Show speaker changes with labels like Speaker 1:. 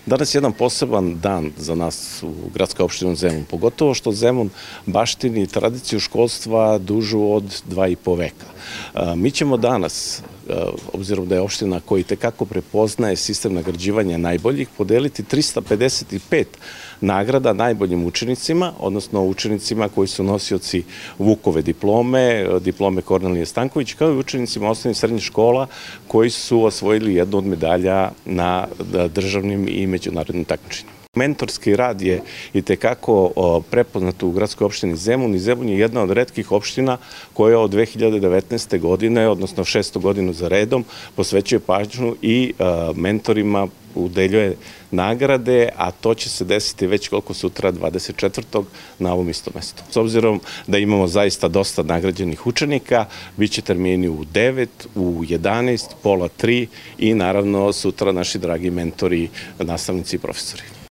Speaker 1: Danas je jedan poseban dan za nas u gradskoj opštini Zemun, pogotovo što Zemun baštini tradiciju školstva dužu od 2,5 veka. Mi ćemo danas, obzirom da je opština koja itekako prepoznaje sistem nagrađivanja najboljih, podeliti 355 nagrada najboljim učenicima, odnosno učenicima koji su nosioci Vukove diplome, diplome Kornelije Stanković, kao i učenicima osnovnih i srednjih škola koji su osvojili jednu od medalja na državnim i međunarodnim takmičenjima. Mentorski rad je itekako prepoznat u gradskoj opštini Zemun i Zemun je jedna od retkih opština koja od 2019. godine, odnosno 6. godinu za redom, posvećuje pažnju i mentorima udeljuje nagrade, a to će se desiti već koliko sutra 24. na ovom istom mestu. S obzirom da imamo zaista dosta nagrađenih učenika, bit će termini u 9, u 11, pola 3 i naravno sutra naši dragi mentori, nastavnici i profesori.